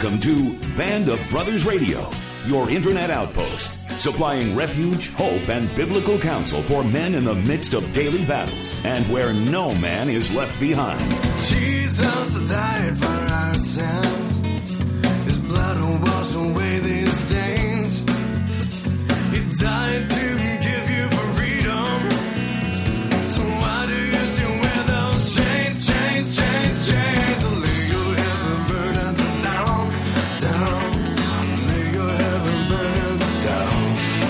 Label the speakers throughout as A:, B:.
A: Welcome to Band of Brothers Radio, your internet outpost, supplying refuge, hope, and biblical counsel for men in the midst of daily battles, and where no man is left behind.
B: Jesus died for our sins. His blood will wash away these stains. He died to give you freedom. So why do you still wear those chains, chains, chains, chains? Lay your heavy burdens down, down. Lay your heavy burdens down.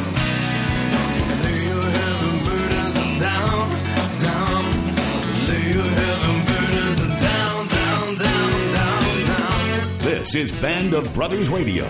B: Lay your heavy burdens down, down. Lay your heavy burdens down, down, down, down, down.
A: This is Band of Brothers Radio.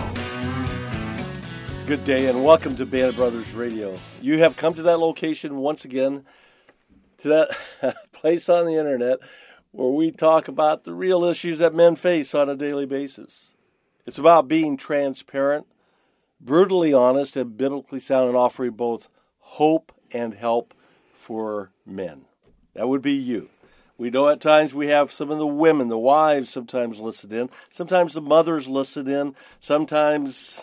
C: Good day and welcome to Band of Brothers Radio. You have come to that location once again, to that place on the internet where we talk about the real issues that men face on a daily basis. It's about being transparent, brutally honest, and biblically sound, and offering both hope and help for men. That would be you. We know at times we have some of the women, the wives sometimes listen in, sometimes the mothers listen in, sometimes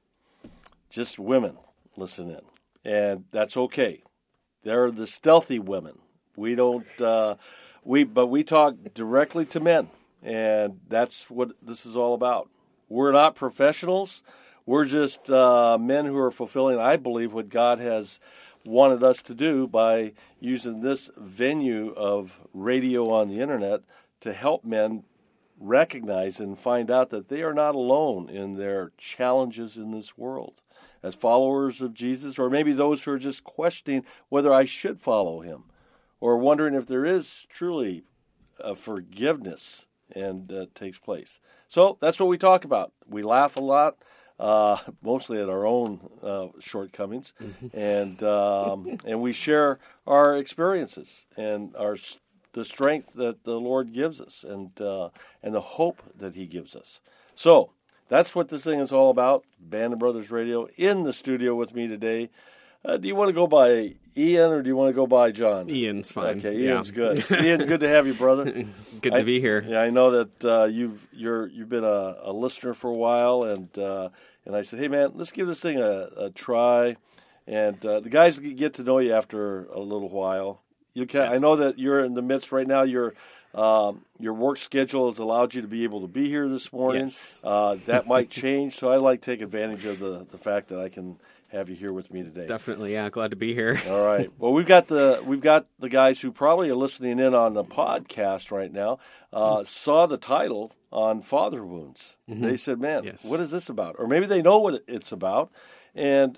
C: just women listen in, and that's okay. They're the stealthy women. We don't, but we talk directly to men, and that's what this is all about. We're not professionals. We're just men who are fulfilling, I believe, what God has wanted us to do by using this venue of radio on the internet to help men recognize and find out that they are not alone in their challenges in this world. As followers of Jesus, or maybe those who are just questioning whether I should follow him, or wondering if there is truly a forgiveness and takes place. So that's what we talk about. We laugh a lot, mostly at our own shortcomings, and we share our experiences and the strength that the Lord gives us, and the hope that he gives us. So that's what this thing is all about. Band of Brothers Radio in the studio with me today. Do you want to go by Ian or do you want to go by John?
D: Ian's fine.
C: Okay, Ian's good. Ian, good to have you, brother.
D: Good to be here.
C: Yeah, I know that you've been a listener for a while, and I said, hey man, let's give this thing a try. And the guys get to know you after a little while. Yes. I know that you're in the midst right now. Your work schedule has allowed you to be able to be here this morning.
D: Yes.
C: That might change, so I like to take advantage of the fact that I can have you here with me today.
D: Definitely, yeah. Glad to be here.
C: All right. Well, we've got the guys who probably are listening in on the podcast right now. Saw the title on father wounds. Mm-hmm. They said, "Man,
D: yes.
C: What is this about?" Or maybe they know what it's about. And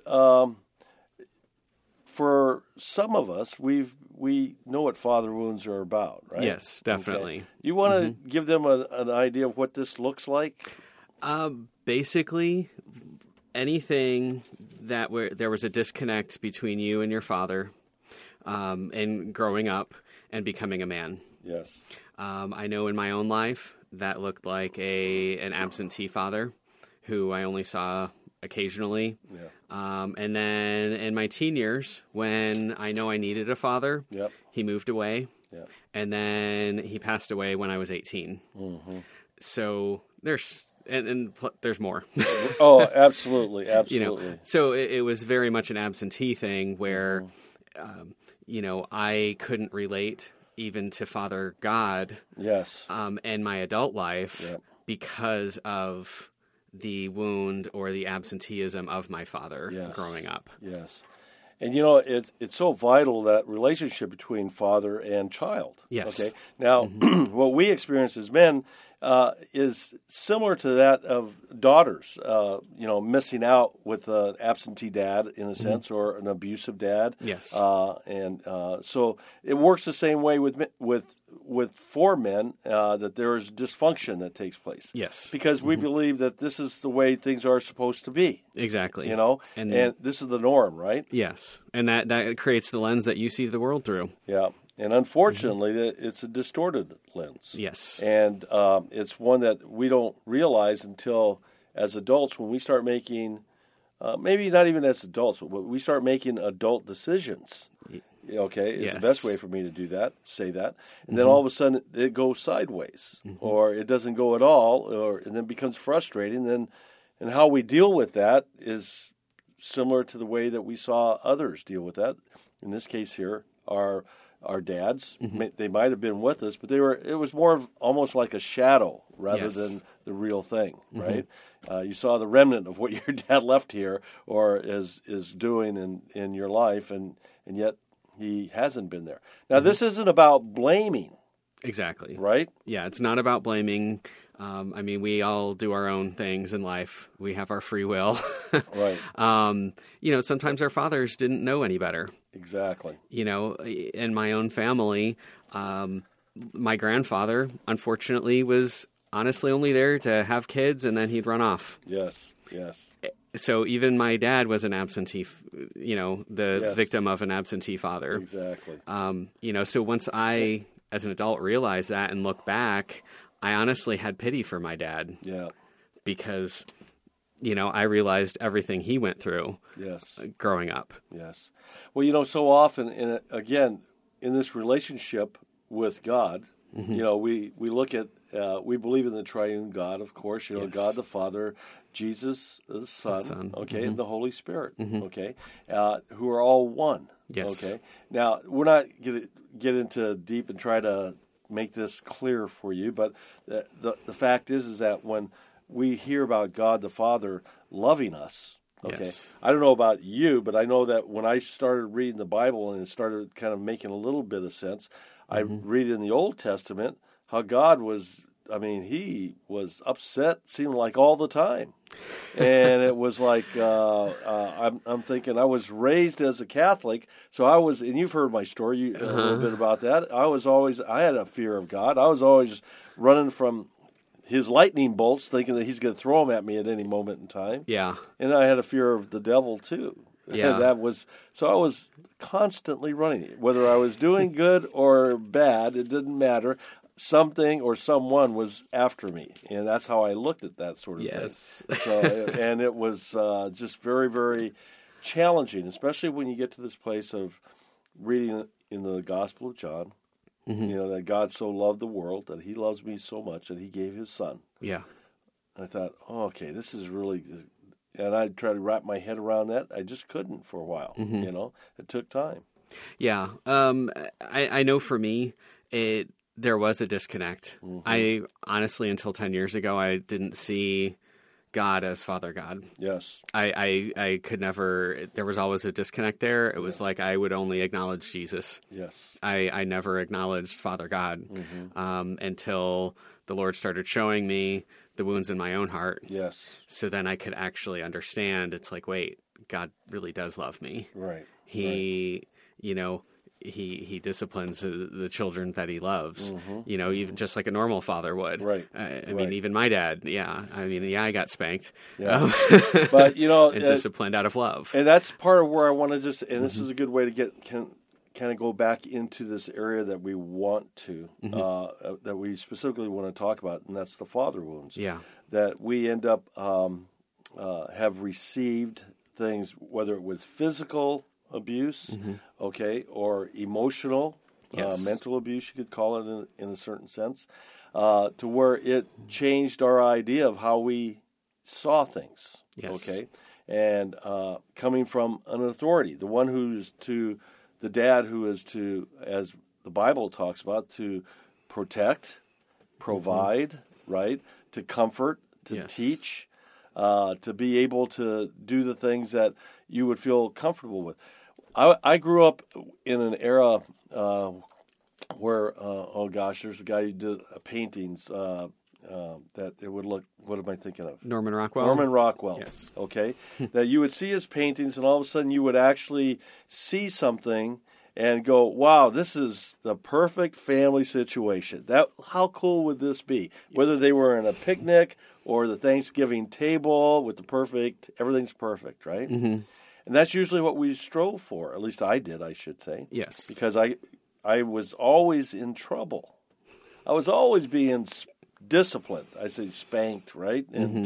C: for some of us, we know what father wounds are about, right?
D: Yes, definitely.
C: Okay. You want to give them an idea of what this looks like?
D: Basically, anything that there was a disconnect between you and your father, and growing up and becoming a man.
C: Yes.
D: I know in my own life that looked like an absentee father who I only saw occasionally. Yeah. And then in my teen years, when I know I needed a father,
C: yep.
D: He moved away.
C: Yep.
D: And then he passed away when I was 18. Mm-hmm. So there's more.
C: Oh, absolutely, absolutely.
D: So it was very much an absentee thing where, I couldn't relate even to Father God.
C: Yes.
D: In my adult life,
C: yep.
D: Because of the wound or the absenteeism of my father growing up.
C: Yes. And, it's so vital, that relationship between father and child.
D: Yes.
C: Okay. Now, what we experience as men is similar to that of daughters, missing out with an absentee dad, in a sense, or an abusive dad.
D: Yes.
C: So it works the same way for men, that there is dysfunction that takes place.
D: Yes.
C: Because we believe that this is the way things are supposed to be.
D: Exactly.
C: And this is the norm, right?
D: Yes. And that creates the lens that you see the world through.
C: Yeah. And unfortunately, it's a distorted lens.
D: Yes.
C: And it's one that we don't realize until, as adults, when we start making, maybe not even as adults, but we start making adult decisions. Okay, is the
D: Yes.
C: best way for me to do that, say that. And then all of a sudden it goes sideways, or it doesn't go at all, and then becomes frustrating. And how we deal with that is similar to the way that we saw others deal with that. In this case here, our dads, they might have been with us, but it was more of almost like a shadow rather
D: Yes.
C: than the real thing, right? You saw the remnant of what your dad left here or is doing in your life, and yet he hasn't been there. Now, this isn't about blaming,
D: Exactly.
C: right?
D: Yeah, it's not about blaming. I mean, we all do our own things in life. We have our free will.
C: Right.
D: Sometimes our fathers didn't know any better.
C: Exactly.
D: In my own family, my grandfather, unfortunately, was honestly only there to have kids, and then he'd run off.
C: Yes, yes.
D: So even my dad was an absentee, the
C: Yes.
D: victim of an absentee father.
C: Exactly.
D: So once I, as an adult, realized that and look back, I honestly had pity for my dad
C: Yeah.
D: because, I realized everything he went through
C: Yes.
D: growing up.
C: Yes. Well, so often, again, in this relationship with God, we look at, we believe in the triune God, of course,
D: Yes.
C: God the Father, Jesus the Son, okay, and the Holy Spirit, okay, who are all one.
D: Yes.
C: Okay. Now, we're not going to get into deep and try to make this clear for you, but the fact is that when we hear about God the Father loving us, okay,
D: Yes.
C: I don't know about you, but I know that when I started reading the Bible and it started kind of making a little bit of sense, I read in the Old Testament how God was, he was upset, seemed like all the time. And it was like, I'm thinking, I was raised as a Catholic, so I was, and you've heard my story a little bit about that. I had a fear of God. I was always running from his lightning bolts, thinking that he's going to throw them at me at any moment in time.
D: Yeah.
C: And I had a fear of the devil too.
D: Yeah.
C: So I was constantly running. Whether I was doing good or bad, it didn't matter. Something or someone was after me, and that's how I looked at that sort of
D: Yes.
C: thing. So, and it was just very, very challenging, especially when you get to this place of reading in the Gospel of John. That God so loved the world that He loves me so much that He gave His Son.
D: Yeah.
C: I thought, okay, this is really, and I tried to wrap my head around that. I just couldn't for a while. It took time.
D: Yeah. I know for me, there was a disconnect. I honestly, until 10 years ago, I didn't see God as Father God.
C: Yes.
D: I could never, there was always a disconnect there. It was like I would only acknowledge Jesus.
C: Yes.
D: I never acknowledged Father God until the Lord started showing me the wounds in my own heart.
C: Yes.
D: So then I could actually understand. It's like, wait, God really does love me.
C: Right.
D: He disciplines the children that he loves, even just like a normal father would.
C: Right.
D: I mean, even my dad, I got spanked.
C: Yeah. But,
D: and disciplined out of love.
C: And that's part of where I want to just, and this is a good way to kind of go back into this area that we want to, that we specifically want to talk about, and that's the father wounds.
D: Yeah.
C: That we end up have received things, whether it was physical abuse, okay, or emotional,
D: Yes.
C: mental abuse, you could call it in a certain sense, to where it changed our idea of how we saw things,
D: Yes.
C: okay, and coming from an authority, the one who's to, the dad who is to, as the Bible talks about, to protect, provide, right, to comfort, to
D: Yes.
C: teach, to be able to do the things that you would feel comfortable with. I grew up in an era where, there's a guy who did paintings that it would look, what am I thinking of?
D: Norman Rockwell?
C: Norman Rockwell.
D: Yes.
C: Okay. That you would see his paintings, and all of a sudden you would actually see something and go, wow, this is the perfect family situation. How cool would this be? Whether they were in a picnic or the Thanksgiving table with everything's perfect, right? Mm-hmm. And that's usually what we strove for. At least I did, I should say.
D: Yes.
C: Because I was always in trouble. I was always being disciplined. I say spanked, right?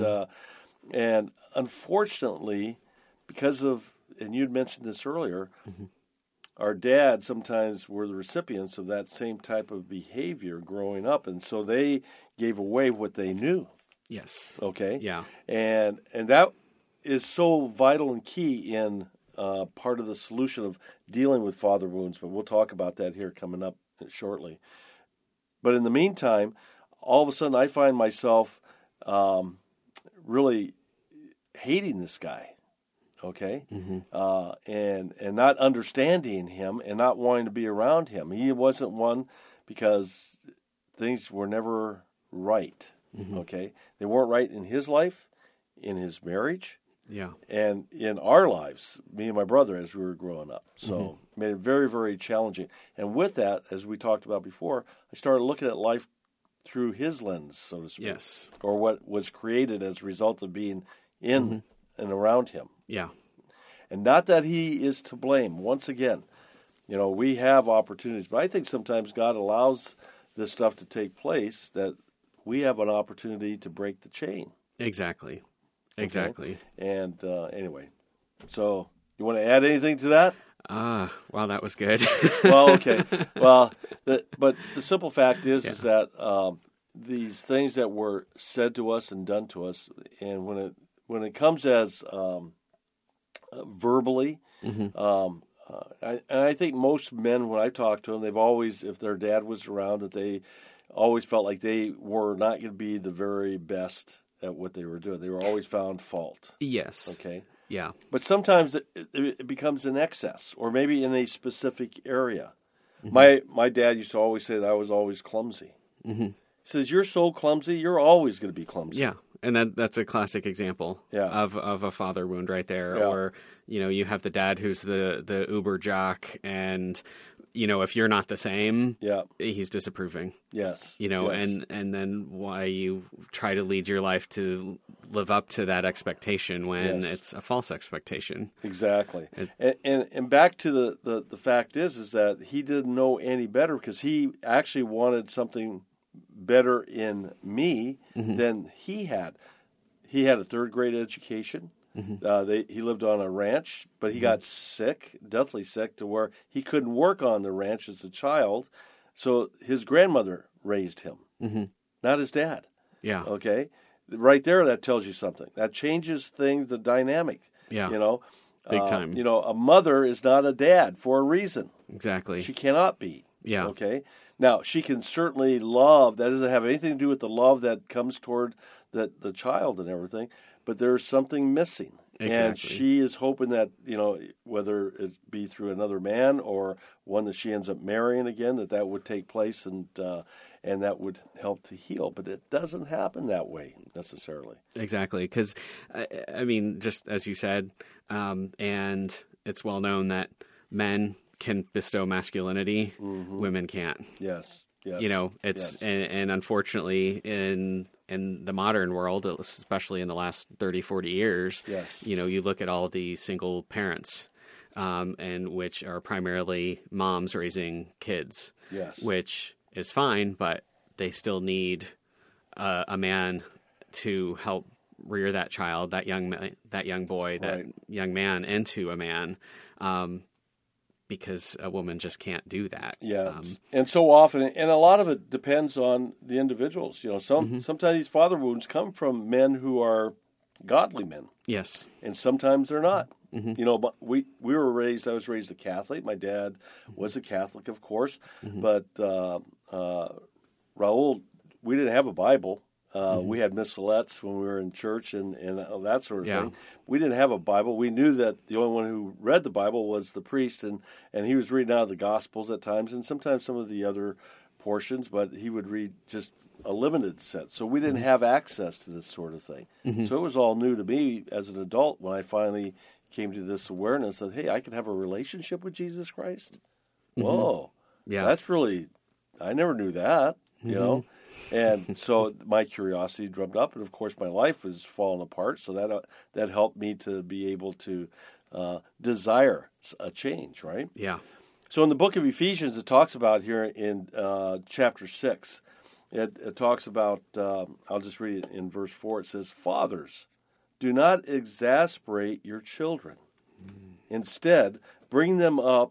C: And unfortunately, because of, and you'd mentioned this earlier, our dads sometimes were the recipients of that same type of behavior growing up, and so they gave away what they knew.
D: Yes.
C: Okay?
D: Yeah.
C: And that is so vital and key in part of the solution of dealing with father wounds, but we'll talk about that here coming up shortly. But in the meantime, all of a sudden I find myself really hating this guy, okay? And not understanding him and not wanting to be around him. He wasn't one because things were never right, okay? They weren't right in his life, in his marriage,
D: Yeah.
C: and in our lives, me and my brother, as we were growing up. So it made it very, very challenging. And with that, as we talked about before, I started looking at life through his lens, so to speak.
D: Yes.
C: Or what was created as a result of being in and around him.
D: Yeah.
C: And not that he is to blame. Once again, we have opportunities, but I think sometimes God allows this stuff to take place that we have an opportunity to break the chain.
D: Exactly. Exactly.
C: Okay? And anyway, so you want to add anything to that?
D: Wow, that was good.
C: Well, okay. Well, but the simple fact is that these things that were said to us and done to us, and when it comes as verbally, I think most men, when I talk to them, they've always, if their dad was around, that they always felt like they were not going to be the very best at what they were doing. They were always found fault.
D: Yes.
C: Okay.
D: Yeah.
C: But sometimes it becomes an excess, or maybe in a specific area. My dad used to always say that I was always clumsy. He says, "You're so clumsy, you're always going to be clumsy."
D: Yeah. And that's a classic example of a father wound right there.
C: Yeah.
D: Or, you have the dad who's the uber jock, and, if you're not the same, he's disapproving.
C: Yes.
D: Yes. And then why you try to lead your life to live up to that expectation when it's a false expectation.
C: Exactly. And back to the fact is that he didn't know any better, because he actually wanted something better in me than he had. He had a third-grade education. He lived on a ranch, but he got sick, deathly sick, to where he couldn't work on the ranch as a child. So his grandmother raised him, not his dad.
D: Yeah.
C: Okay? Right there, that tells you something. That changes things, the dynamic.
D: Yeah.
C: Big
D: time.
C: A mother is not a dad for a reason.
D: Exactly.
C: She cannot be.
D: Yeah.
C: Okay? Now, she can certainly love. That doesn't have anything to do with the love that comes toward the child and everything, but there's something missing.
D: Exactly.
C: And she is hoping that, whether it be through another man or one that she ends up marrying again, that would take place and that would help to heal. But it doesn't happen that way necessarily.
D: Exactly. Because, just as you said, and it's well known that men can bestow masculinity, women can't.
C: Yes.
D: And unfortunately in the modern world, especially in the last 30, 40 years, you look at all the single parents, and which are primarily moms raising kids, which is fine, but they still need a man to help rear that child, that young boy, that young man into a man. Because a woman just can't do that.
C: Yeah, and so often, and a lot of it depends on the individuals. Sometimes these father wounds come from men who are godly men.
D: Yes, and
C: sometimes they're not. But we were raised. I was raised a Catholic. My dad was a Catholic, of course. But Raul, we didn't have a Bible. We had missalettes when we were in church and that sort of thing. We didn't have a Bible. We knew that the only one who read the Bible was the priest, and he was reading out of the Gospels at times and sometimes some of the other portions, but he would read just a limited set. So we didn't have access to this sort of thing. So it was all new to me as an adult when I finally came to this awareness that, hey, I can have a relationship with Jesus Christ? Whoa. Yeah. That's really, I never knew that, And so my curiosity drummed up, and of course my life was falling apart. So that helped me to be able to desire a change, right?
D: Yeah.
C: So in the book of Ephesians, it talks about here in chapter 6, it talks about, I'll just read it in verse 4. It says, "Fathers, do not exasperate your children. Instead, bring them up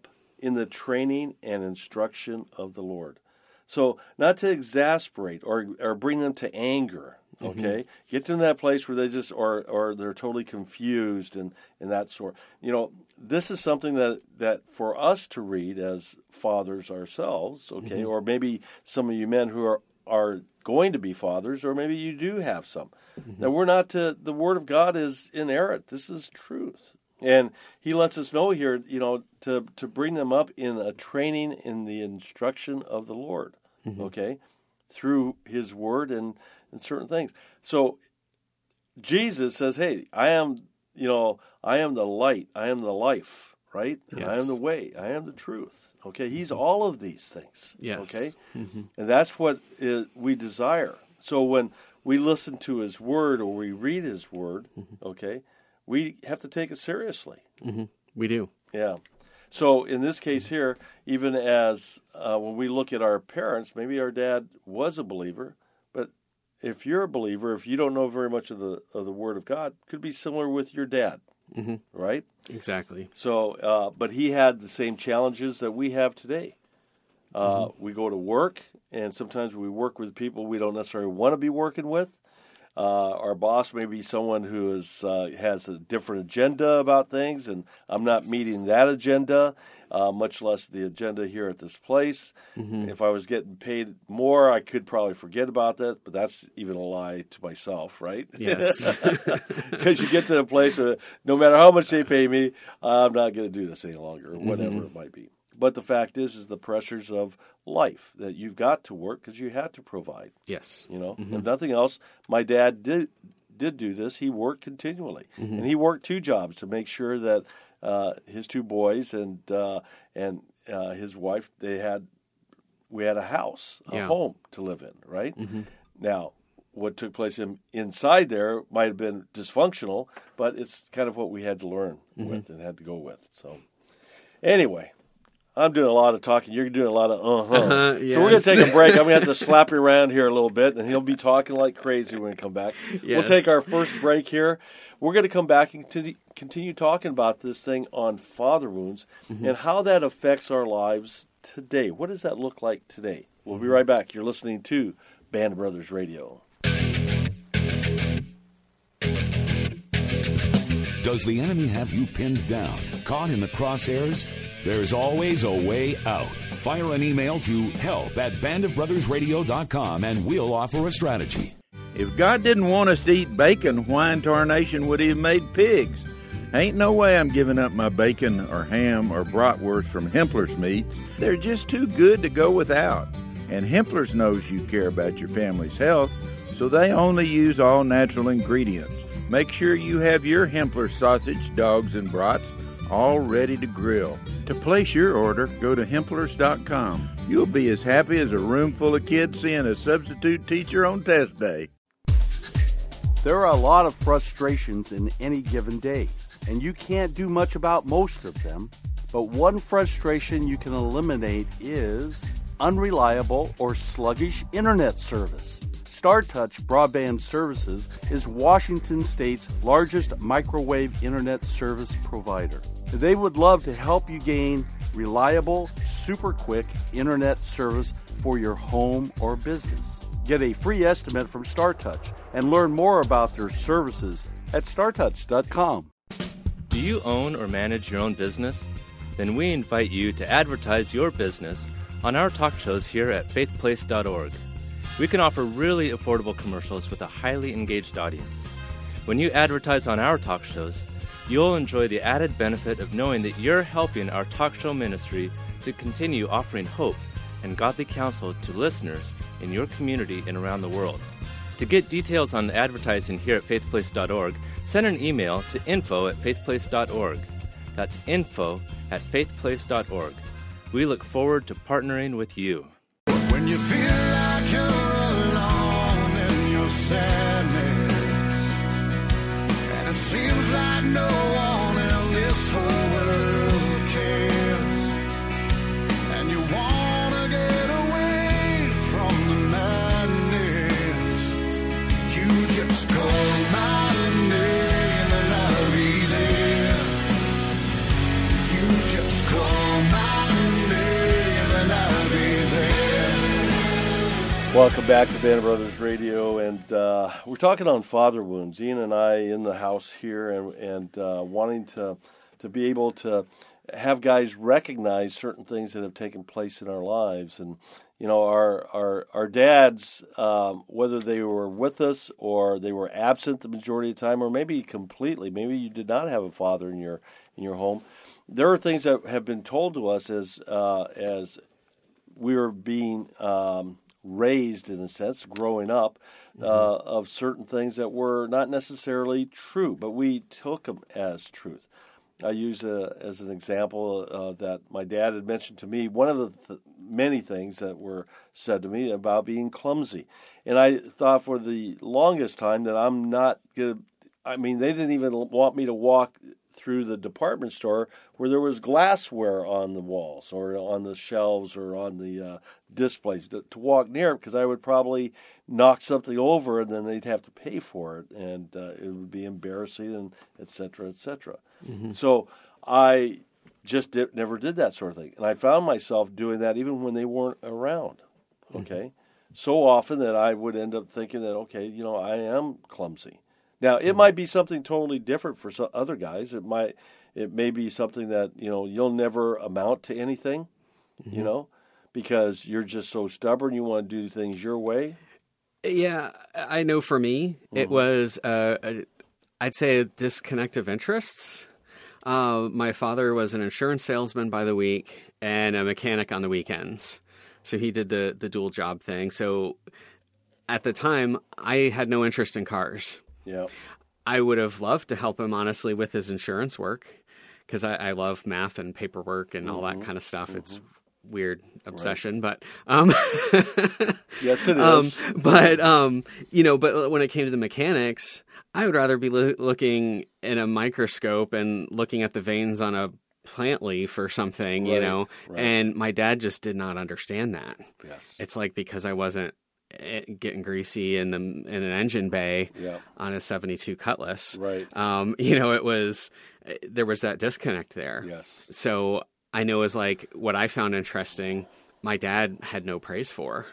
C: in the training and instruction of the Lord. So not to exasperate or bring them to anger, okay? Get them to that place where they just, or they're totally confused and that sort. This is something that for us to read as fathers ourselves, okay? Or maybe some of you men who are going to be fathers, or maybe you do have some. Now, the Word of God is inerrant. This is truth. And he lets us know here, to bring them up in a training in the instruction of the Lord, okay, through his word and certain things. So Jesus says, hey, I am the light, I am the life, right? Yes. I am the way, I am the truth. Okay, he's all of these things. Yes. Okay, and that's what we desire. So when we listen to his word or we read his word, okay, we have to take it seriously. We do. Yeah. So in this case here, even as when we look at our parents, maybe our dad was a believer, but if you're a believer, if you don't know very much of the Word of God, it could be similar with your dad, right? Exactly. So, but he had the same challenges that we have today. We go to work, and sometimes we work with people we don't necessarily want to be working with. Our boss may be someone who has a different agenda about things, and I'm not meeting that agenda, much less the agenda here at this place. If I was getting paid more, I could probably forget about that, but that's even a lie to myself, right? Yes. Because you get to a place where no matter how much they pay me, I'm not going to do this any longer, or whatever it might be. But the fact is the pressures of life that you've got to work because you had to provide. Yes. If nothing else, my dad did do this. He worked continually. And he worked 2 jobs to make sure that his 2 boys and his wife, we had a house, a home to live in, right? Now, what took place inside there might have been dysfunctional, but it's kind of what we had to learn with and had to go with. So anyway, I'm doing a lot of talking. You're doing a lot of yes. So we're going to take a break. I'm going to have to slap you around here a little bit, and he'll be talking like crazy when we come back. Yes. We'll take our first break here. We're going to come back and continue talking about this thing on father wounds and how that affects our lives today. What does that look like today? We'll be right back. You're listening to Band of Brothers Radio.
A: Does the enemy have you pinned down, caught in the crosshairs? There's always a way out. Fire an email to help@bandofbrothersradio.com and we'll offer a strategy.
E: If God didn't want us to eat bacon, why in tarnation would he have made pigs? Ain't no way I'm giving up my bacon or ham or bratwurst from Hempler's Meats. They're just too good to go without. And Hempler's knows you care about your family's health, so they only use all natural ingredients. Make sure you have your Hempler sausage, dogs, and brats all ready to grill. To place your order, go to Hemplers.com. You'll be as happy as a room full of kids seeing a substitute teacher on test day.
F: There are a lot of frustrations in any given day, and you can't do much about most of them. But one frustration you can eliminate is unreliable or sluggish internet service. StarTouch Broadband Services is Washington State's largest microwave internet service provider. They would love to help you gain reliable, super quick internet service for your home or business. Get a free estimate from StarTouch and learn more about their services at startouch.com.
G: Do you own or manage your own business? Then we invite you to advertise your business on our talk shows here at faithplace.org. We can offer really affordable commercials with a highly engaged audience. When you advertise on our talk shows, you'll enjoy the added benefit of knowing that you're helping our talk show ministry to continue offering hope and godly counsel to listeners in your community and around the world. To get details on advertising here at faithplace.org, send an email to info@faithplace.org. That's info@faithplace.org. We look forward to partnering with you.
B: When you feel like you're alone in your sadness, and it seems like no one in this whole world cares, and you wanna get away from the madness, you just call my name and I'll be there. You just call my name.
C: Welcome back to Band of Brothers Radio, and we're talking on father wounds. Ian and I in the house here, and wanting to be able to have guys recognize certain things that have taken place in our lives. And you know, our dads, whether they were with us or they were absent the majority of the time, or maybe completely, maybe you did not have a father in your home. There are things that have been told to us as we were being raised, in a sense, growing up, of certain things that were not necessarily true, but we took them as truth. I use as an example that my dad had mentioned to me, one of the many things that were said to me about being clumsy. And I thought for the longest time that I'm not going to, I mean, they didn't even want me to walk through the department store where there was glassware on the walls or on the shelves or on the displays to walk near it, because I would probably knock something over and then they'd have to pay for it, and it would be embarrassing, and et cetera, et cetera. Mm-hmm. So I just never did that sort of thing. And I found myself doing that even when they weren't around, okay? Mm-hmm. So often that I would end up thinking that, okay, you know, I am clumsy. Now, it might be something totally different for some other guys. It may be something that, you know, you'll never amount to anything, you know, because you're just so stubborn. You want to do things your way.
D: Yeah, I know for me, it was, I'd say, a disconnect of interests. My father was an insurance salesman by the week and a mechanic on the weekends. So he did the dual job thing. So at the time, I had no interest in cars.
C: Yeah,
D: I would have loved to help him, honestly, with his insurance work, because I love math and paperwork and all that kind of stuff. It's weird obsession, but
C: yes, it is.
D: But you know, but when it came to the mechanics, I would rather be looking in a microscope and looking at the veins on a plant leaf or something, you know. Right. And my dad just did not understand that.
C: Yes,
D: it's like because I wasn't getting greasy in an engine bay on a 72 Cutlass.
C: Right.
D: You know, there was that disconnect there.
C: Yes.
D: So I know it was like what I found interesting, my dad had no praise for.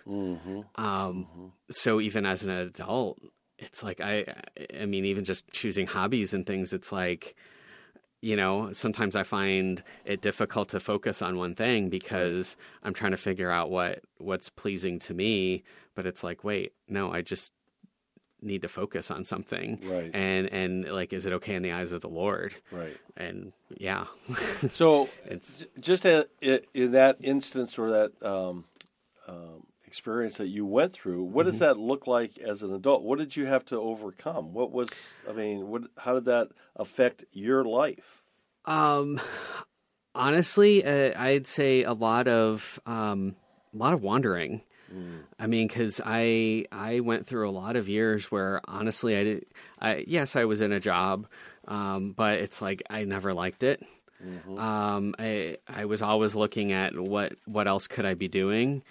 D: So even as an adult, it's like, I mean, even just choosing hobbies and things, it's like, you know, sometimes I find it difficult to focus on one thing because I'm trying to figure out what's pleasing to me. But it's like, wait, no, I just need to focus on something.
C: Right.
D: And like, is it okay in the eyes of the Lord?
C: Right.
D: And yeah.
C: So it's just in that instance or that experience that you went through, what does that look like as an adult? What did you have to overcome? How did that affect your life?
D: Honestly, I'd say a lot of wandering. I mean, because I went through a lot of years where honestly I was in a job, but it's like I never liked it. I was always looking at what else could I be doing.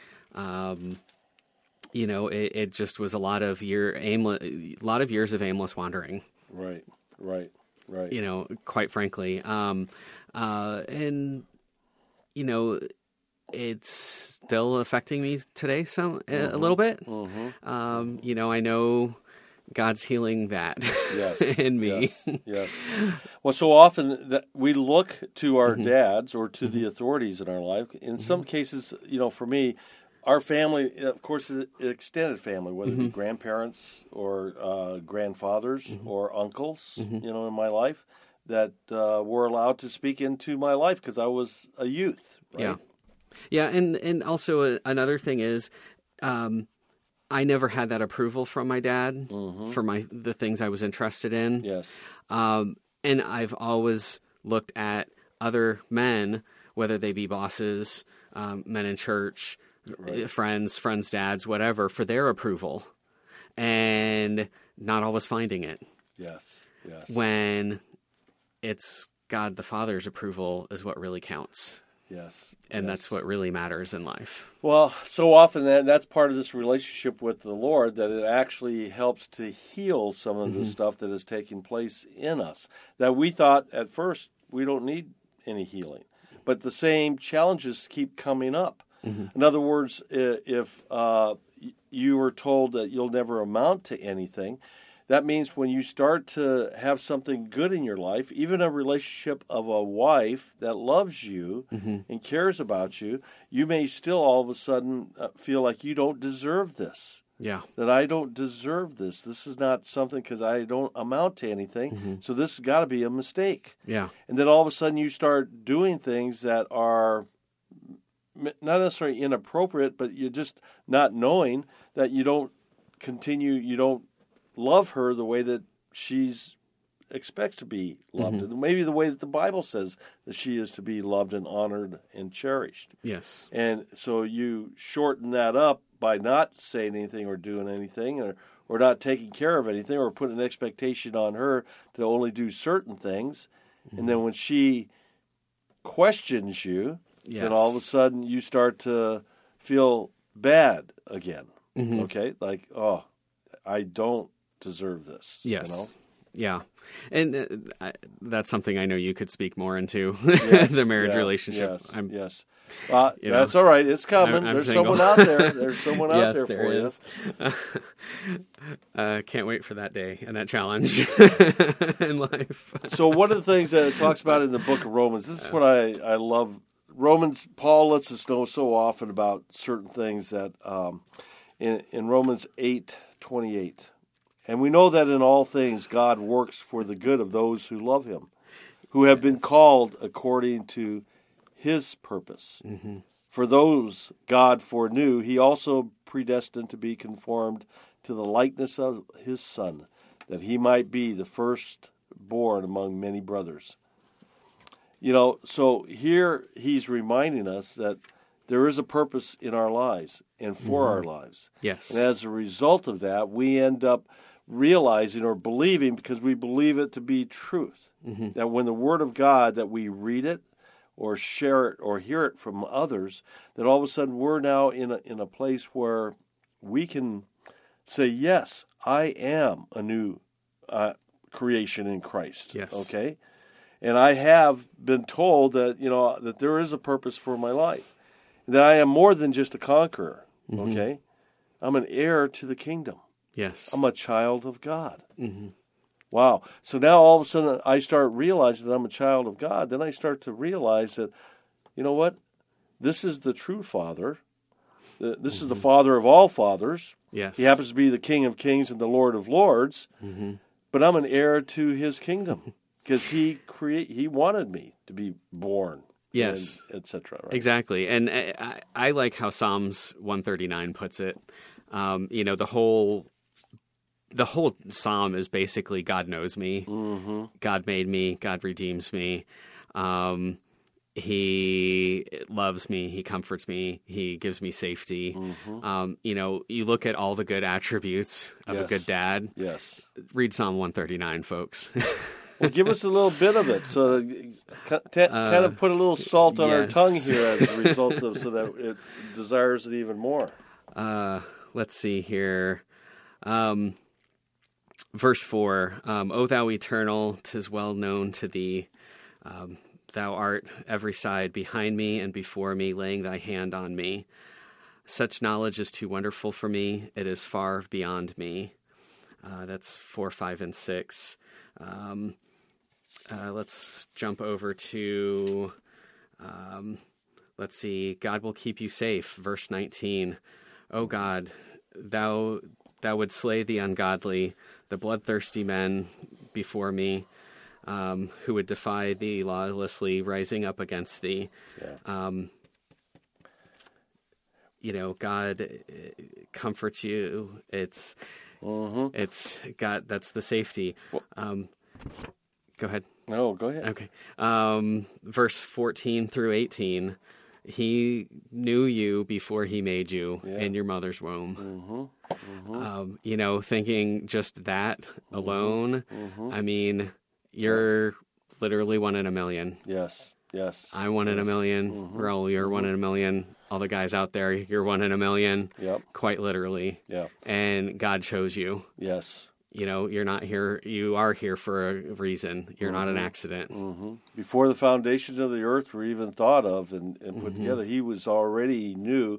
D: You know, it just was a lot of years of aimless wandering.
C: Right.
D: You know, quite frankly, and you know, it's still affecting me today a little bit. You know, I know God's healing that in me.
C: Yes. Well, so often that we look to our dads or to the authorities in our life. In some cases, you know, for me, our family, of course, the extended family, whether it be grandparents or grandfathers or uncles, you know, in my life, that were allowed to speak into my life because I was a youth. Right?
D: Yeah, and also another thing is, I never had that approval from my dad for the things I was interested in.
C: Yes.
D: And I've always looked at other men, whether they be bosses, men in church, friends' dads, whatever, for their approval, and not always finding it.
C: Yes.
D: When it's God the Father's approval is what really counts.
C: Yes.
D: And that's what really matters in life.
C: Well, so often that's part of this relationship with the Lord, that it actually helps to heal some of the stuff that is taking place in us that we thought at first we don't need any healing. But the same challenges keep coming up. In other words, if you were told that you'll never amount to anything. That means when you start to have something good in your life, even a relationship of a wife that loves you and cares about you, you may still all of a sudden feel like you don't deserve this.
D: Yeah.
C: That I don't deserve this. This is not something because I don't amount to anything. So this has got to be a mistake.
D: Yeah.
C: And then all of a sudden you start doing things that are not necessarily inappropriate, but you're just not knowing that you don't love her the way that she's expects to be loved, and maybe the way that the Bible says that she is to be loved and honored and cherished.
D: Yes.
C: And so you shorten that up by not saying anything or doing anything or not taking care of anything or putting an expectation on her to only do certain things. And then when she questions you, then all of a sudden you start to feel bad again. Okay? Like, oh, I don't deserve this.
D: Yes.
C: You know?
D: Yeah. And that's something I know you could speak more into, the marriage relationship.
C: Yes. That's all right. It's coming.
D: I'm
C: There's
D: single.
C: someone out there. There's someone out there
D: there
C: for
D: is. Can't wait for that day and that challenge in life.
C: So one of the things that it talks about in the book of Romans, this is what I love. Paul lets us know so often about certain things that in Romans 8:28. And we know that in all things God works for the good of those who love him, who have been called according to his purpose. For those God foreknew, he also predestined to be conformed to the likeness of his Son, that he might be the firstborn among many brothers. You know, so here he's reminding us that there is a purpose in our lives and for our lives.
D: Yes.
C: And as a result of that, we end up realizing or believing, because we believe it to be truth, that when the Word of God, that we read it or share it or hear it from others, that all of a sudden we're now in a place where we can say, yes, I am a new creation in Christ.
D: Yes.
C: Okay? And I have been told that, that there is a purpose for my life, that I am more than just a conqueror. Okay? I'm an heir to the kingdom.
D: Yes.
C: I'm a child of God. Wow. So now all of a sudden I start realizing that I'm a child of God. Then I start to realize that, you know what? This is the true Father. This is the Father of all fathers.
D: Yes.
C: He happens to be the King of kings and the Lord of lords. But I'm an heir to his kingdom because he wanted me to be born.
D: Yes.
C: Etc. Right?
D: Exactly. And I like how Psalms 139 puts it. The whole psalm is basically God knows me, God made me, God redeems me, He loves me, He comforts me, He gives me safety. You look at all the good attributes of a good dad.
C: Yes.
D: Read Psalm 139, folks.
C: Well, give us a little bit of it, so kind of put a little salt on our tongue here as a result of, so that it desires it even more.
D: Let's see here. Verse 4, O thou eternal, 'tis well known to thee. Thou art every side behind me and before me, laying thy hand on me. Such knowledge is too wonderful for me. It is far beyond me. That's 4, 5, and 6. Let's jump over to, let's see, God will keep you safe. Verse 19, O God, thou would slay the ungodly, the bloodthirsty men before me, who would defy thee lawlessly, rising up against thee. God comforts you. It's God. That's the safety. Go ahead.
C: No, go ahead.
D: Okay. Verse 14 through 18. He knew you before he made you in your mother's womb. Thinking just that alone, I mean, you're literally 1 in a million.
C: Yes.
D: I'm 1 in a million. Raul, you're 1 in a million. All the guys out there, you're 1 in a million.
C: Yep.
D: Quite literally.
C: Yeah.
D: And God chose you.
C: Yes.
D: You're not here. You are here for a reason. You're not an accident.
C: Before the foundations of the earth were even thought of and put together, he was already knew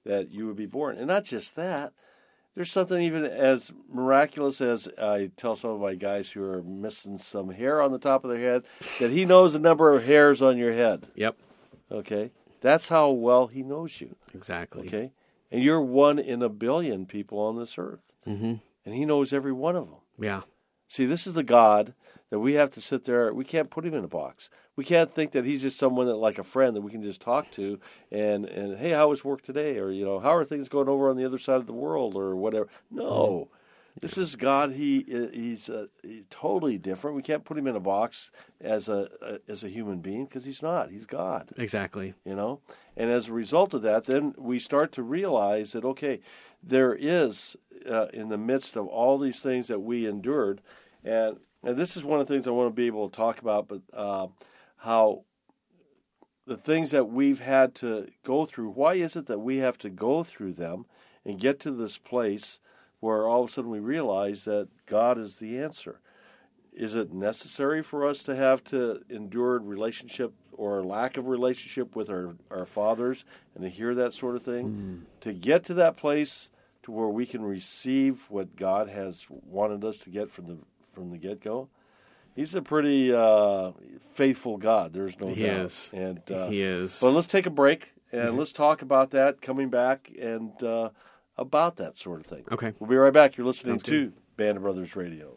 C: that you would be born. And not just that, there's something even as miraculous as I tell some of my guys who are missing some hair on the top of their head, that he knows the number of hairs on your head.
D: Yep.
C: Okay? That's how well he knows you.
D: Exactly.
C: Okay? And you're 1 in a billion people on this earth.
D: Mm-hmm.
C: And he knows every one of them.
D: Yeah.
C: See, this is the God that we have to sit there. We can't put him in a box. We can't think that he's just someone that, like a friend that we can just talk to and hey, how was work today? Or, how are things going over on the other side of the world or whatever. No. This is God. He's totally different. We can't put him in a box as a human being because he's not. He's God.
D: Exactly.
C: And as a result of that, then we start to realize that, okay, there is, in the midst of all these things that we endured, and this is one of the things I want to be able to talk about, but how the things that we've had to go through, why is it that we have to go through them and get to this place where all of a sudden we realize that God is the answer? Is it necessary for us to have to endure relationship or lack of relationship with our fathers and to hear that sort of thing? To get to that place to where we can receive what God has wanted us to get from the get-go? He's a pretty faithful God. There's no doubt.
D: He is.
C: And,
D: he is.
C: But let's take a break and let's talk about that coming back and about that sort of thing.
D: Okay.
C: We'll be right back. You're listening
D: Sounds
C: to
D: good.
C: Band of Brothers Radio.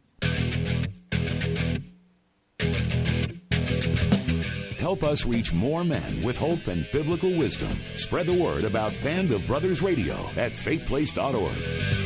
A: Help us reach more men with hope and biblical wisdom. Spread the word about Band of Brothers Radio at faithplace.org.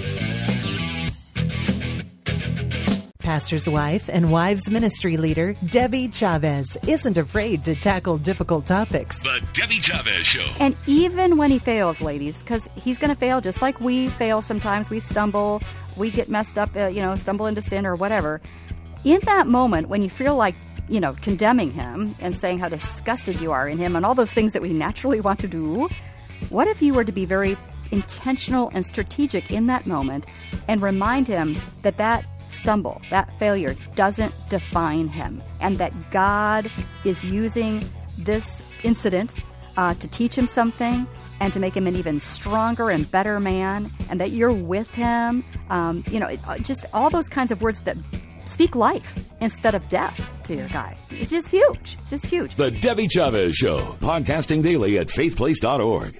H: Pastor's wife and wives ministry leader Debbie Chavez isn't afraid to tackle difficult topics.
A: The Debbie Chavez Show.
I: And even when he fails, ladies, because he's going to fail just like we fail sometimes. We stumble, we get messed up, stumble into sin or whatever. In that moment when you feel like, condemning him and saying how disgusted you are in him and all those things that we naturally want to do, what if you were to be very intentional and strategic in that moment and remind him that stumble, that failure doesn't define him, and that God is using this incident to teach him something and to make him an even stronger and better man, and that you're with him, just all those kinds of words that speak life instead of death to your guy. It's just huge. It's just huge.
A: The Debbie Chavez Show, podcasting daily at faithplace.org.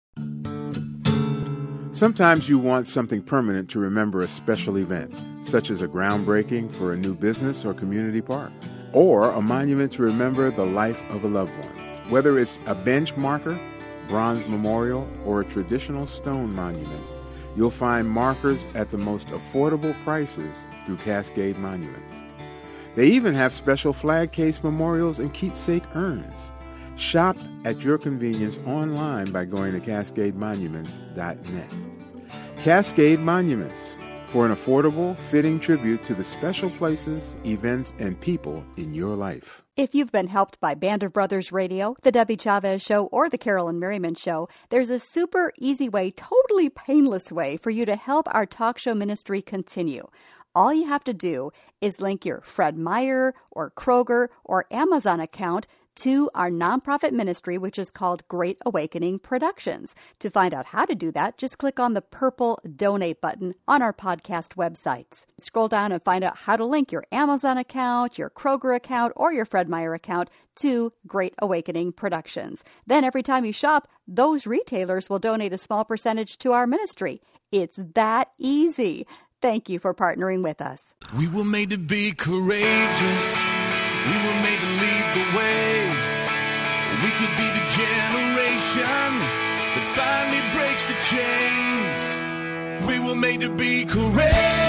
J: Sometimes you want something permanent to remember a special event, such as a groundbreaking for a new business or community park, or a monument to remember the life of a loved one. Whether it's a bench marker, bronze memorial, or a traditional stone monument, you'll find markers at the most affordable prices through Cascade Monuments. They even have special flag case memorials and keepsake urns. Shop at your convenience online by going to CascadeMonuments.net. Cascade Monuments, for an affordable, fitting tribute to the special places, events, and people in your life.
I: If you've been helped by Band of Brothers Radio, The Debbie Chavez Show, or The Carolyn Merriman Show, there's a super easy way, totally painless way for you to help our talk show ministry continue. All you have to do is link your Fred Meyer or Kroger or Amazon account to our nonprofit ministry, which is called Great Awakening Productions. To find out how to do that, just click on the purple donate button on our podcast websites. Scroll down and find out how to link your Amazon account, your Kroger account, or your Fred Meyer account to Great Awakening Productions. Then every time you shop, those retailers will donate a small percentage to our ministry. It's that easy. Thank you for partnering with us.
B: We were made to be courageous. We were made to lead the way. We could be the generation that finally breaks the chains. We were made to be courageous.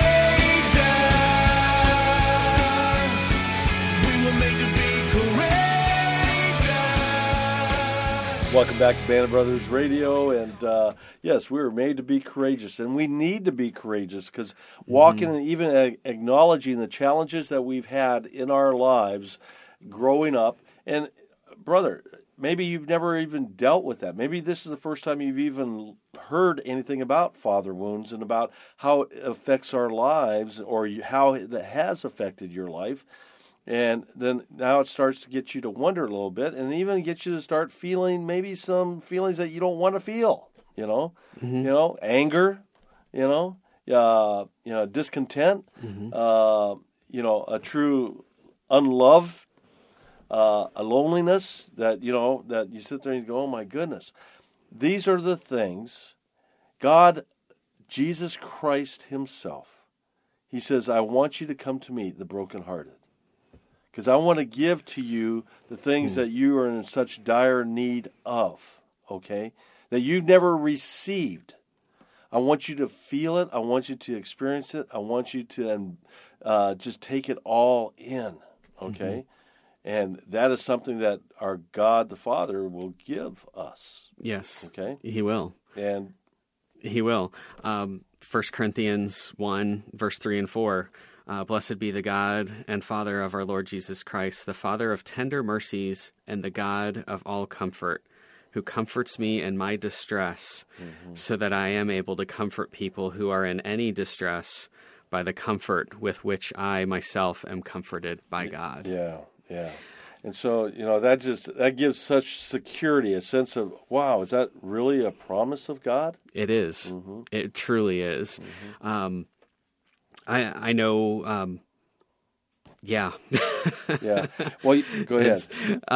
B: We were made to be courageous.
C: Welcome back to Band of Brothers Radio, and yes, we were made to be courageous, and we need to be courageous because walking and even acknowledging the challenges that we've had in our lives growing up, and brother, maybe you've never even dealt with that. Maybe this is the first time you've even heard anything about father wounds and about how it affects our lives or how it has affected your life. And then now it starts to get you to wonder a little bit and even get you to start feeling maybe some feelings that you don't want to feel. anger, discontent, a true unlove, a loneliness that you sit there and you go, oh my goodness. These are the things God, Jesus Christ himself, he says, I want you to come to me, the brokenhearted, because I want to give to you the things that you are in such dire need of, okay, that you've never received. I want you to feel it. I want you to experience it. I want you to just take it all in, okay? And that is something that our God the Father will give us.
D: Yes.
C: Okay?
D: He will.
C: And
D: He will. 1 Corinthians 1, verse 3 and 4. Blessed be the God and Father of our Lord Jesus Christ, the Father of tender mercies and the God of all comfort, who comforts me in my distress, so that I am able to comfort people who are in any distress by the comfort with which I myself am comforted by God.
C: Yeah. And so, that gives such security, a sense of, wow, is that really a promise of God?
D: It is. It truly is. I know, yeah.
C: Yeah. Well, go ahead.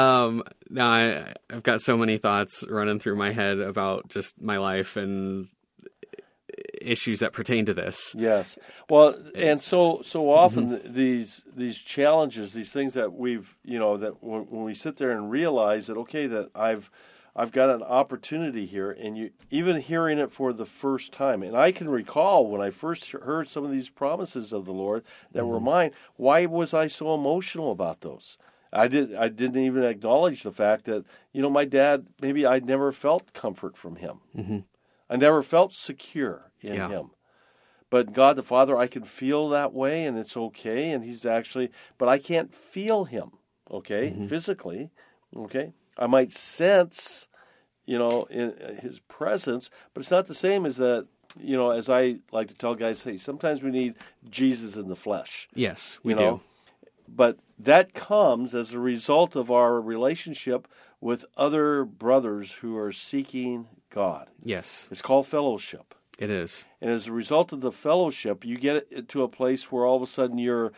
D: No, I've got so many thoughts running through my head about just my life and issues that pertain to this.
C: Yes. Well, and so often these challenges, these things that we've, that when we sit there and realize that, okay, that I've got an opportunity here, and you even hearing it for the first time. And I can recall when I first heard some of these promises of the Lord that were mine, why was I so emotional about those? I didn't even acknowledge the fact that, my dad, maybe I never felt comfort from him. I never felt secure in him. But God the Father, I can feel that way, and it's okay, and he's actually, but I can't feel him, okay, physically, okay? I might sense, in his presence, but it's not the same as that, as I like to tell guys, hey, sometimes we need Jesus in the flesh.
D: Yes, we do.
C: But that comes as a result of our relationship with other brothers who are seeking God.
D: Yes.
C: It's called fellowship.
D: It is.
C: And as a result of the fellowship, you get it to a place where all of a sudden you're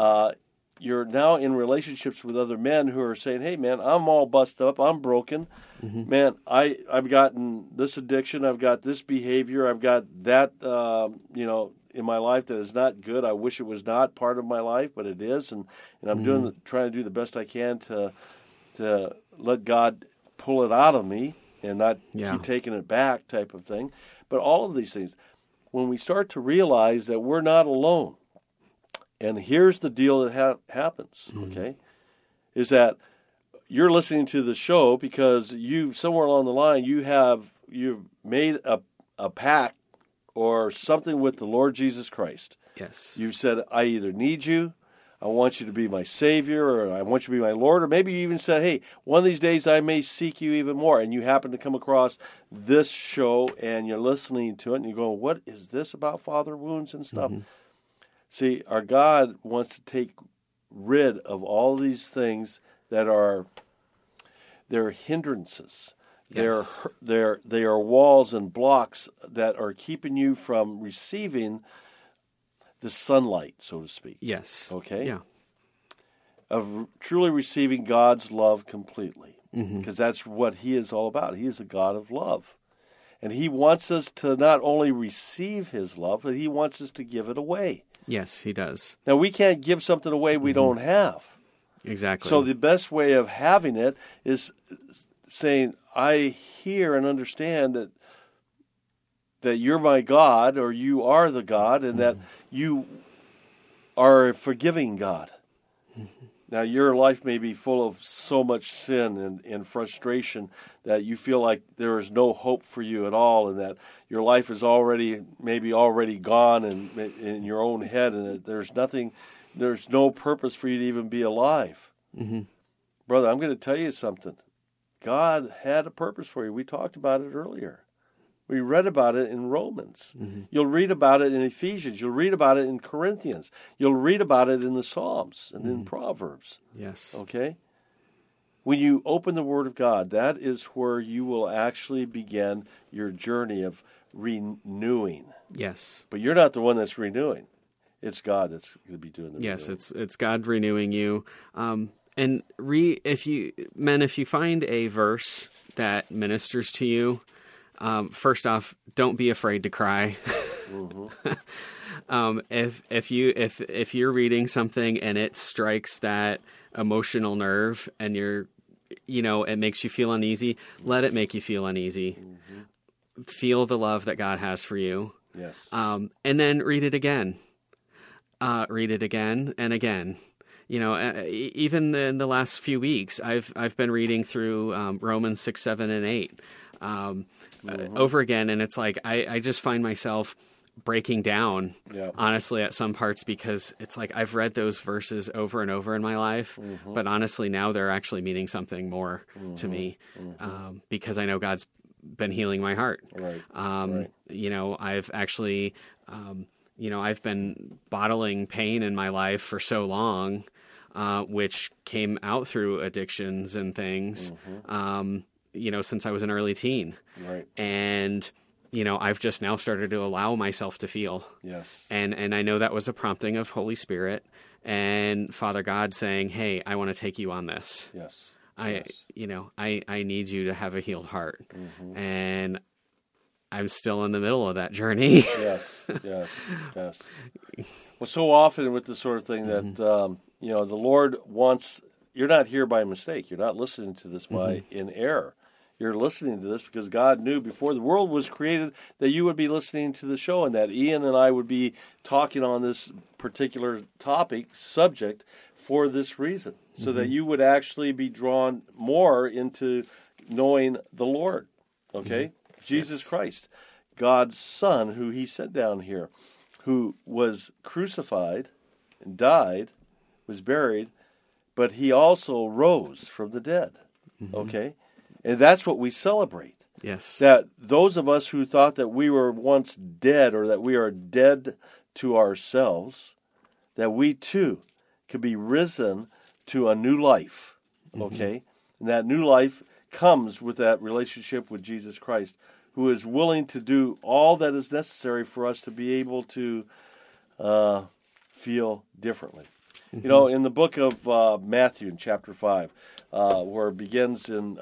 C: now in relationships with other men who are saying, hey, man, I'm all busted up. I'm broken. Man, I've gotten this addiction. I've got this behavior. I've got that, in my life that is not good. I wish it was not part of my life, but it is. And I'm trying to do the best I can to let God pull it out of me and not keep taking it back type of thing. But all of these things, when we start to realize that we're not alone, and here's the deal that happens, okay, is that you're listening to the show because you, somewhere along the line, you've made a pact or something with the Lord Jesus Christ.
D: Yes.
C: You said, I either need you, I want you to be my Savior, or I want you to be my Lord, or maybe you even said, hey, one of these days I may seek you even more, and you happen to come across this show, and you're listening to it, and you're going, what is this about father wounds and stuff? See, our God wants to take rid of all these things that are hindrances.
D: Yes.
C: They are walls and blocks that are keeping you from receiving the sunlight, so to speak.
D: Yes.
C: Okay?
D: Yeah.
C: Of truly receiving God's love completely. Because that's what he is all about. He is a God of love. And he wants us to not only receive his love, but he wants us to give it away.
D: Yes, he does.
C: Now, we can't give something away we don't have.
D: Exactly.
C: So the best way of having it is saying, I hear and understand that you're my God, or you are the God, and that you are a forgiving God. Now, your life may be full of so much sin and frustration that you feel like there is no hope for you at all, and that your life is maybe already gone in your own head, and that there's no purpose for you to even be alive. Brother, I'm going to tell you something. God had a purpose for you. We talked about it earlier. We read about it in Romans. You'll read about it in Ephesians. You'll read about it in Corinthians. You'll read about it in the Psalms and in Proverbs.
D: Yes.
C: Okay? when you open the Word of God, that is where you will actually begin your journey of renewing.
D: Yes.
C: But you're not the one that's renewing. It's God that's going to be doing the renewing.
D: Yes, it's God renewing you. And if you find a verse that ministers to you, first off, don't be afraid to cry.
C: Mm-hmm.
D: If you're reading something and it strikes that emotional nerve and it makes you feel uneasy, let it make you feel uneasy. Mm-hmm. Feel the love that God has for you.
C: Yes.
D: And then read it again. Read it again and again. Even in the last few weeks, I've been reading through Romans 6, 7, and 8 over again, and it's like I just find myself breaking down, honestly, at some parts, because it's like I've read those verses over and over in my life, but honestly now they're actually meaning something more to me, because I know God's been healing my heart.
C: Right.
D: I've actually, I've been bottling pain in my life for so long, which came out through addictions and things, since I was an early teen.
C: Right.
D: And I've just now started to allow myself to feel.
C: Yes.
D: And I know that was a prompting of Holy Spirit and Father God saying, "Hey, I want to take you on this."
C: Yes.
D: I need you to have a healed heart. And I'm still in the middle of that journey.
C: Yes. Well, so often with this sort of thing that, the Lord wants, you're not here by mistake. You're not listening to this in error. You're listening to this because God knew before the world was created that you would be listening to the show and that Ian and I would be talking on this particular subject for this reason, so that you would actually be drawn more into knowing the Lord, okay? Jesus Christ, God's Son, who he sent down here, who was crucified and died, was buried, but he also rose from the dead, okay? And that's what we celebrate.
D: Yes.
C: That those of us who thought that we were once dead or that we are dead to ourselves, that we too could be risen to a new life, okay? And that new life comes with that relationship with Jesus Christ, who is willing to do all that is necessary for us to be able to feel differently. In the book of Matthew, in chapter 5, where it begins in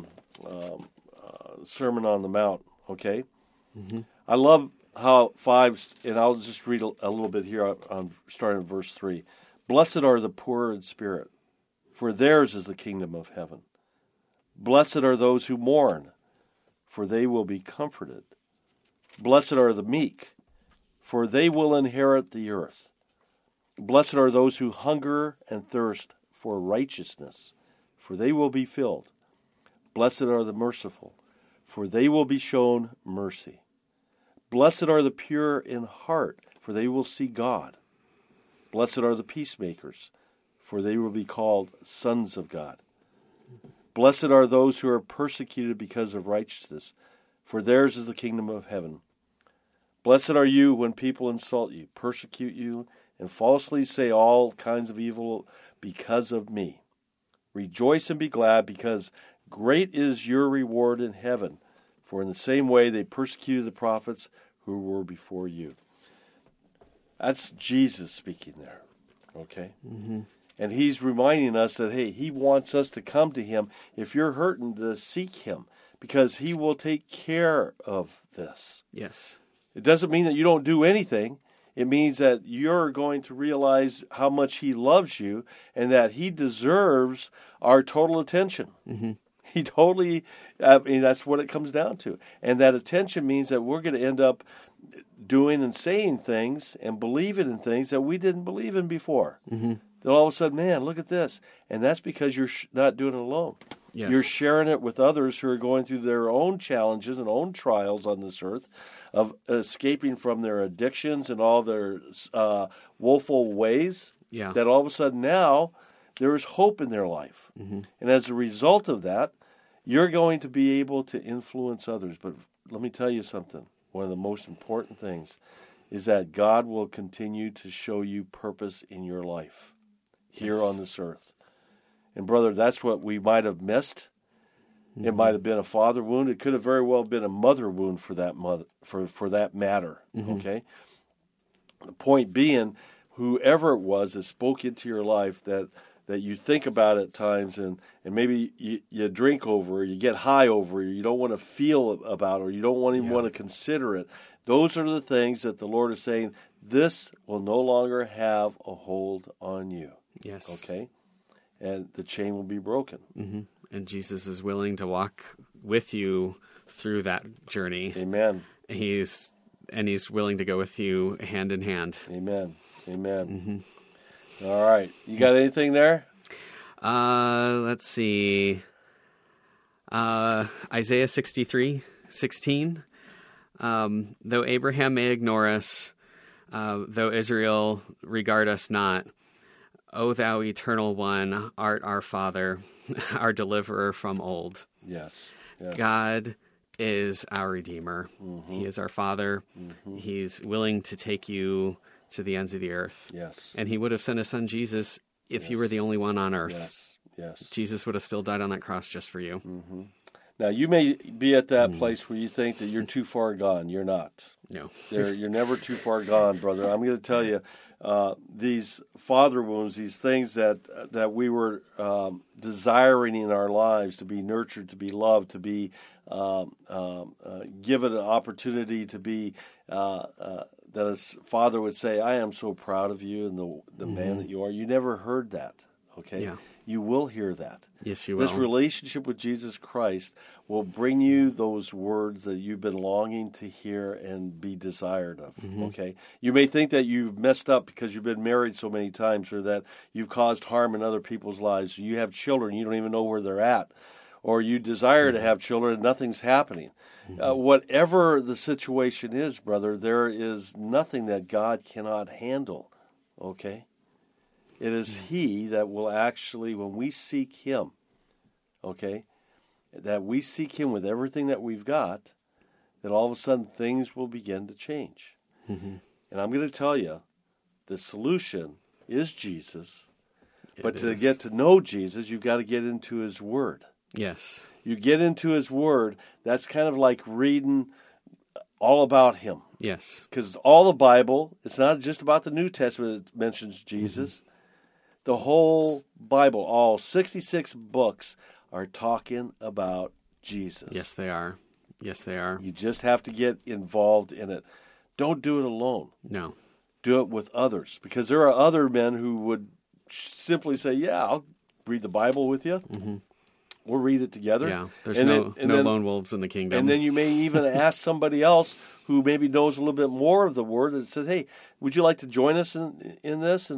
C: Sermon on the Mount, okay? I love how 5, and I'll just read a little bit here on starting in verse 3. Blessed are the poor in spirit, for theirs is the kingdom of heaven. Blessed are those who mourn, for they will be comforted. Blessed are the meek, for they will inherit the earth. Blessed are those who hunger and thirst for righteousness, for they will be filled. Blessed are the merciful, for they will be shown mercy. Blessed are the pure in heart, for they will see God. Blessed are the peacemakers, for they will be called sons of God. Blessed are those who are persecuted because of righteousness, for theirs is the kingdom of heaven. Blessed are you when people insult you, persecute you, and falsely say all kinds of evil because of me. Rejoice and be glad, because great is your reward in heaven, for in the same way they persecuted the prophets who were before you. That's Jesus speaking there, okay? And he's reminding us that, hey, he wants us to come to him. If you're hurting, to seek him, because he will take care of this.
D: Yes.
C: It doesn't mean that you don't do anything. It means that you're going to realize how much he loves you and that he deserves our total attention. He totally, that's what it comes down to. And that attention means that we're going to end up doing and saying things and believing in things that we didn't believe in before. Then all of a sudden, man, look at this. And that's because you're not doing it alone.
D: Yes.
C: You're sharing it with others who are going through their own challenges and own trials on this earth of escaping from their addictions and all their woeful ways.
D: Yeah.
C: That all of a sudden now there is hope in their life. And as a result of that, you're going to be able to influence others. But let me tell you something. One of the most important things is that God will continue to show you purpose in your life here on this earth. And brother, that's what we might have missed. It might have been a father wound. It could have very well been a mother wound for that matter. Okay. The point being, whoever it was that spoke into your life that you think about at times, and maybe you drink over, or you get high over, or you don't want to feel about, or you don't want to consider it. Those are the things that the Lord is saying, this will no longer have a hold on you.
D: Yes.
C: Okay? And the chain will be broken.
D: Mm-hmm. And Jesus is willing to walk with you through that journey.
C: Amen.
D: He's willing to go with you hand in hand.
C: Amen. Amen. Mm-hmm. All right. You got anything there?
D: Let's see. Isaiah 63:16. Though Abraham may ignore us, though Israel regard us not, O thou eternal one, art our Father, our deliverer from old.
C: Yes.
D: God is our Redeemer. Mm-hmm. He is our Father. Mm-hmm. He's willing to take you to the ends of the earth.
C: Yes.
D: And he would have sent his son Jesus if you were the only one on earth.
C: Yes.
D: Jesus would have still died on that cross just for you.
C: Mm-hmm. Now, you may be at that place where you think that you're too far gone. You're not.
D: No.
C: You're never too far gone, brother. I'm going to tell you, these father wounds, these things that we were desiring in our lives to be nurtured, to be loved, to be given an opportunity to be, that a father would say, I am so proud of you and the man that you are. You never heard that, okay?
D: Yeah.
C: You will hear that.
D: Yes, you will.
C: This relationship with Jesus Christ will bring you those words that you've been longing to hear and be desired of, okay? You may think that you've messed up because you've been married so many times, or that you've caused harm in other people's lives. You have children, you don't even know where they're at. Or you desire to have children and nothing's happening. Whatever the situation is, brother, there is nothing that God cannot handle, okay? It is He that will actually, when we seek Him, okay, that we seek Him with everything that we've got, that all of a sudden things will begin to change. Mm-hmm. And I'm going to tell you, the solution is Jesus. But to get to know Jesus, you've got to get into His Word.
D: Yes.
C: You get into His Word, that's kind of like reading all about Him.
D: Yes.
C: Because all the Bible, it's not just about the New Testament that mentions Jesus. Mm-hmm. The whole Bible, all 66 books, are talking about Jesus.
D: Yes, they are. Yes, they are.
C: You just have to get involved in it. Don't do it alone.
D: No.
C: Do it with others. Because there are other men who would simply say, yeah, I'll read the Bible with you. Mm-hmm. We'll read it together.
D: Yeah, there's no lone wolves in the kingdom.
C: And then you may even ask somebody else who maybe knows a little bit more of the Word that says, hey, would you like to join us in this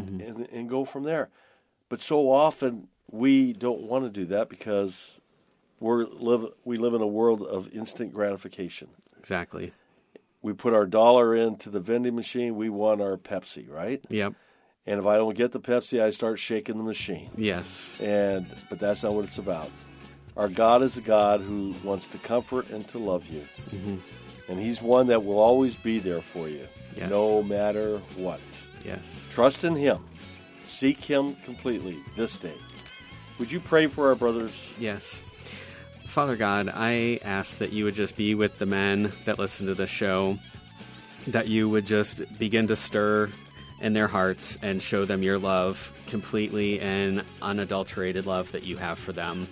C: and go from there? But so often we don't want to do that because we live in a world of instant gratification.
D: Exactly.
C: We put our dollar into the vending machine. We want our Pepsi, right?
D: Yep.
C: And if I don't get the Pepsi, I start shaking the machine.
D: Yes.
C: But that's not what it's about. Our God is a God who wants to comfort and to love you. Mm-hmm. And He's one that will always be there for you, no matter what.
D: Yes.
C: Trust in Him. Seek Him completely this day. Would you pray for our brothers?
D: Yes. Father God, I ask that you would just be with the men that listen to this show, that you would just begin to stir in their hearts and show them your love, completely and unadulterated love that you have for them,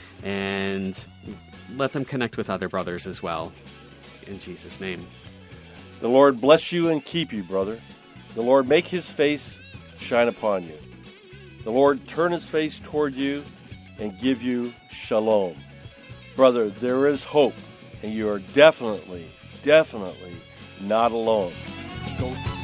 D: and let them connect with other brothers as well. In Jesus' name.
C: The Lord bless you and keep you, brother. The Lord make His face shine upon you. The Lord turn His face toward you and give you shalom. Brother, there is hope, and you are definitely not alone. Go